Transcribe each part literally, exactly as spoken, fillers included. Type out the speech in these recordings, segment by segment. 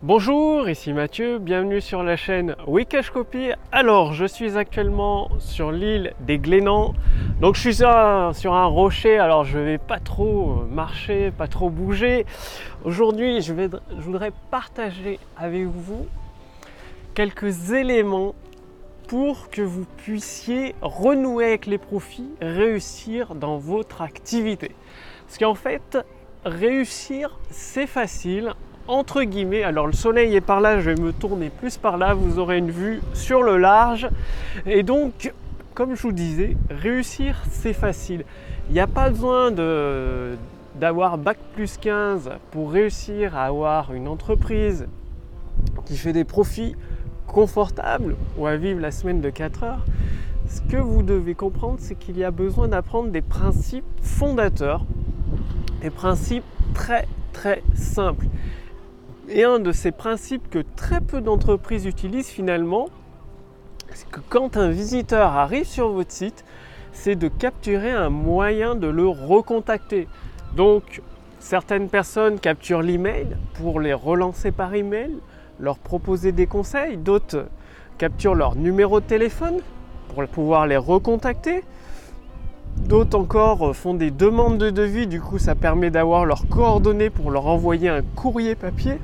Bonjour, ici Mathieu, bienvenue sur la chaîne Wikashcopy. Alors, je suis actuellement sur l'île des Glénans. Donc, je suis sur un, sur un rocher, alors je vais pas trop marcher, pas trop bouger. Aujourd'hui, je, vais, je voudrais partager avec vous quelques éléments pour que vous puissiez renouer avec les profits, réussir dans votre activité. Parce qu'en fait, réussir, c'est facile. Entre guillemets, alors le soleil est par là, je vais me tourner plus par là, vous aurez une vue sur le large. Et donc, comme je vous disais, réussir c'est facile. Il n'y a pas besoin de, d'avoir bac plus quinze pour réussir à avoir une entreprise qui fait des profits confortables ou à vivre la semaine de quatre heures. Ce que vous devez comprendre, c'est qu'il y a besoin d'apprendre des principes fondateurs, des principes très très simples. Et un de ces principes que très peu d'entreprises utilisent finalement, c'est que quand un visiteur arrive sur votre site, c'est de capturer un moyen de le recontacter. Donc, certaines personnes capturent l'email pour les relancer par email, leur proposer des conseils. D'autres capturent leur numéro de téléphone pour pouvoir les recontacter. D'autres encore font des demandes de devis, du coup ça permet d'avoir leurs coordonnées pour leur envoyer un courrier papier.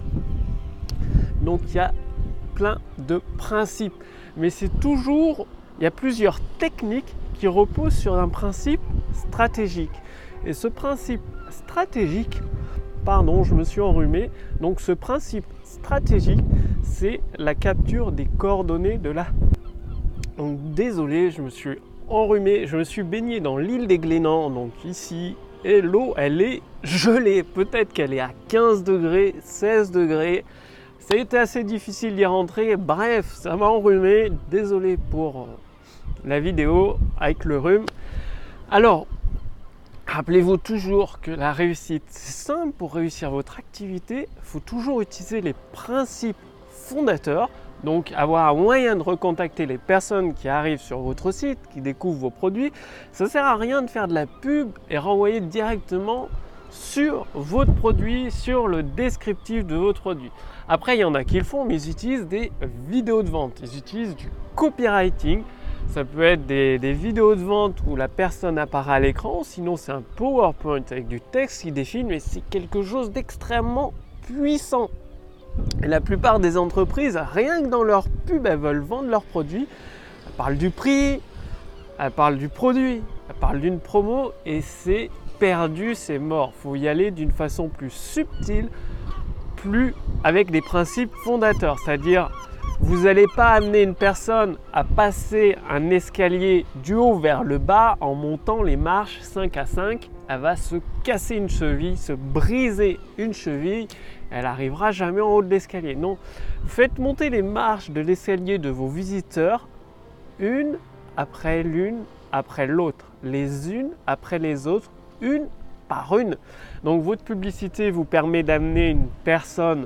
Donc il y a plein de principes, mais c'est toujours, il y a plusieurs techniques qui reposent sur un principe stratégique. Et ce principe stratégique, pardon, je me suis enrhumé, donc ce principe stratégique, c'est la capture des coordonnées de la... Donc désolé, je me suis enrhumé, je me suis baigné dans l'île des Glénans, donc ici, et l'eau elle est gelée, peut-être qu'elle est à quinze degrés, seize degrés, ça a été assez difficile d'y rentrer, bref, ça m'a enrhumé, désolé pour la vidéo avec le rhume. Alors, rappelez-vous toujours que la réussite, c'est simple, pour réussir votre activité, il faut toujours utiliser les principes fondateurs. Donc avoir un moyen de recontacter les personnes qui arrivent sur votre site, qui découvrent vos produits. Ça ne sert à rien de faire de la pub et renvoyer directement sur votre produit, sur le descriptif de votre produit. Après, il y en a qui le font, mais ils utilisent des vidéos de vente. Ils utilisent du copywriting. Ça peut être des, des vidéos de vente où la personne apparaît à l'écran. Sinon, c'est un PowerPoint avec du texte qui défile, mais c'est quelque chose d'extrêmement puissant. Et la plupart des entreprises, rien que dans leur pub, elles veulent vendre leurs produits. Elles parlent du prix, elles parlent du produit, elles parlent d'une promo et c'est perdu, c'est mort. Il faut y aller d'une façon plus subtile, plus avec des principes fondateurs. C'est-à-dire, vous n'allez pas amener une personne à passer un escalier du haut vers le bas en montant les marches cinq à cinq. Elle va se casser une cheville, se briser une cheville. Elle n'arrivera jamais en haut de l'escalier. Non, faites monter les marches de l'escalier de vos visiteurs, une après l'une après l'autre, les unes après les autres, une par une. Donc votre publicité vous permet d'amener une personne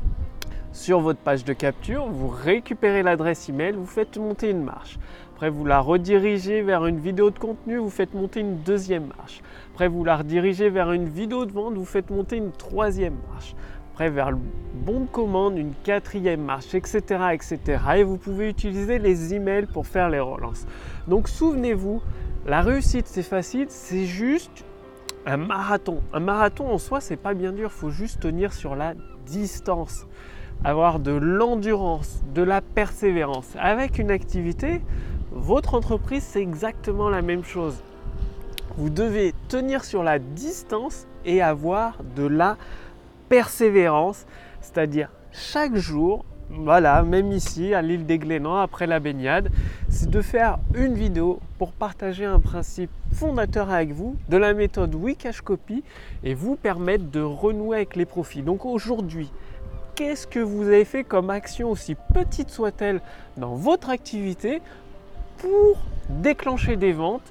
sur votre page de capture, vous récupérez l'adresse email, vous faites monter une marche. Après, vous la redirigez vers une vidéo de contenu, vous faites monter une deuxième marche. Après, vous la redirigez vers une vidéo de vente, vous faites monter une troisième marche. Après, vers le bon de commande, une quatrième marche, et cetera, et cetera. Et vous pouvez utiliser les emails pour faire les relances. Donc, souvenez-vous, la réussite, c'est facile, c'est juste un marathon. Un marathon en soi, c'est pas bien dur, il faut juste tenir sur la distance. Avoir de l'endurance, de la persévérance. Avec une activité, votre entreprise, c'est exactement la même chose. Vous devez tenir sur la distance et avoir de la persévérance, c'est-à-dire chaque jour, voilà, même ici à l'île des Glénans, après la baignade, c'est de faire une vidéo pour partager un principe fondateur avec vous de la méthode Wikashcopy et vous permettre de renouer avec les profits. Donc aujourd'hui, qu'est-ce que vous avez fait comme action, aussi petite soit-elle, dans votre activité pour déclencher des ventes,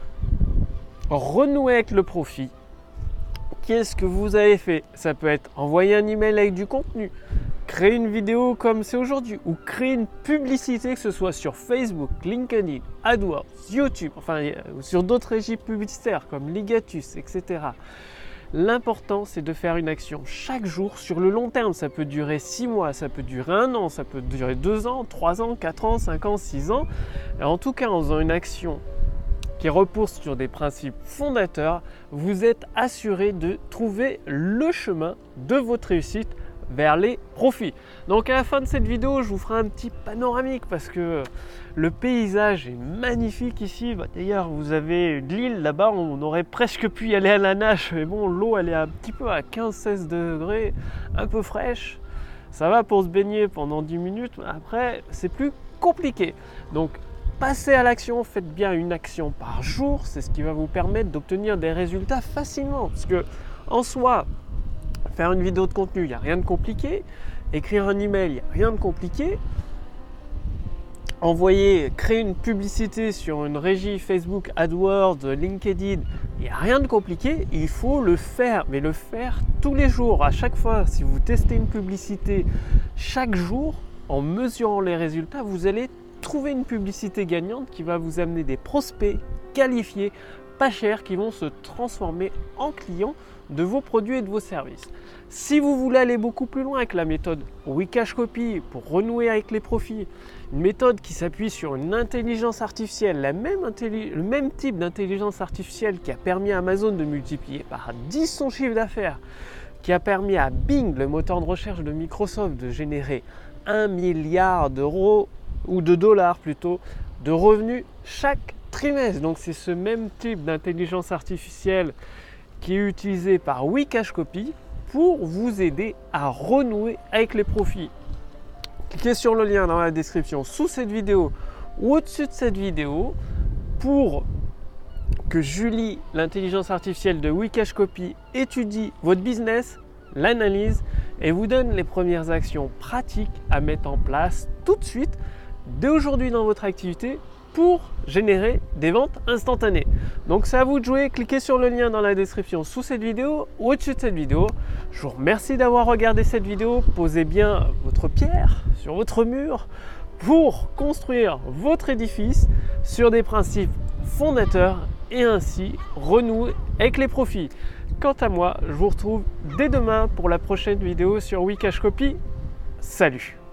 renouer avec le profit? Qu'est-ce que vous avez fait? Ça peut être envoyer un email avec du contenu, créer une vidéo comme c'est aujourd'hui, ou créer une publicité, que ce soit sur Facebook, LinkedIn, AdWords, YouTube, enfin sur d'autres régies publicitaires comme Ligatus, et cetera. L'important, c'est de faire une action chaque jour sur le long terme. Ça peut durer six mois, ça peut durer un an, ça peut durer deux ans, trois ans, quatre ans, cinq ans, six ans. Et en tout cas, en faisant une action qui repose sur des principes fondateurs, vous êtes assuré de trouver le chemin de votre réussite vers les profits. Donc à la fin de cette vidéo, je vous ferai un petit panoramique parce que le paysage est magnifique ici. Bah, d'ailleurs, vous avez l'île là-bas, on aurait presque pu y aller à la nage, mais bon, l'eau elle est un petit peu à quinze seize degrés, un peu fraîche. Ça va pour se baigner pendant dix minutes, mais après c'est plus compliqué. Donc passez à l'action, faites bien une action par jour, c'est ce qui va vous permettre d'obtenir des résultats facilement. Parce que en soi, faire une vidéo de contenu, il n'y a rien de compliqué. Écrire un email, il n'y a rien de compliqué. Envoyer, créer une publicité sur une régie Facebook, AdWords, LinkedIn, il n'y a rien de compliqué. Il faut le faire, mais le faire tous les jours. À chaque fois, si vous testez une publicité chaque jour, en mesurant les résultats, vous allez trouver une publicité gagnante qui va vous amener des prospects qualifiés, pas chers, qui vont se transformer en clients de vos produits et de vos services. Si vous voulez aller beaucoup plus loin avec la méthode Wikashcopy pour renouer avec les profits, une méthode qui s'appuie sur une intelligence artificielle, la même le même type d'intelligence artificielle qui a permis à Amazon de multiplier par dix son chiffre d'affaires, qui a permis à Bing, le moteur de recherche de Microsoft, de générer un milliard d'euros ou de dollars plutôt de revenus chaque trimestre. Donc c'est ce même type d'intelligence artificielle qui est utilisé par Wikashcopy pour vous aider à renouer avec les profits. Cliquez sur le lien dans la description sous cette vidéo ou au-dessus de cette vidéo pour que Julie, l'intelligence artificielle de Wikashcopy, étudie votre business, l'analyse et vous donne les premières actions pratiques à mettre en place tout de suite, dès aujourd'hui dans votre activité, pour générer des ventes instantanées. Donc c'est à vous de jouer, cliquez sur le lien dans la description sous cette vidéo ou au-dessus de cette vidéo. Je vous remercie d'avoir regardé cette vidéo, posez bien votre pierre sur votre mur pour construire votre édifice sur des principes fondateurs et ainsi renouer avec les profits. Quant à moi, je vous retrouve dès demain pour la prochaine vidéo sur Wikashcopy. Salut!